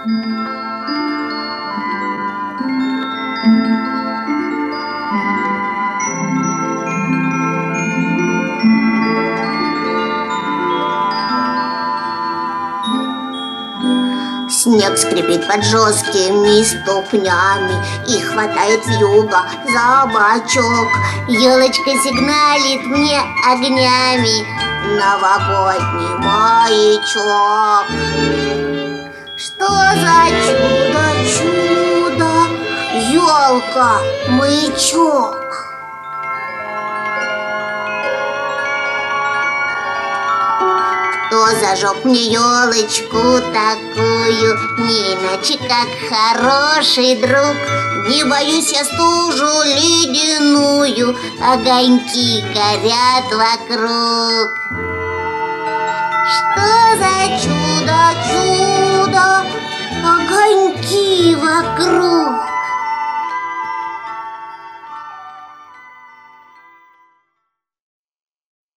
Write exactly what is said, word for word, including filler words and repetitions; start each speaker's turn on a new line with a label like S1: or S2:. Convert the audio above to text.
S1: Снег скрипит под жесткими ступнями и хватает вьюга за бочок. Елочка сигналит мне огнями, новогодний маячок. Что за чудо, чудо, елка, маячок? Кто зажег мне елочку такую, не иначе как хороший друг? Не боюсь я стужу ледяную, огоньки горят вокруг. Что за чудо, чудо?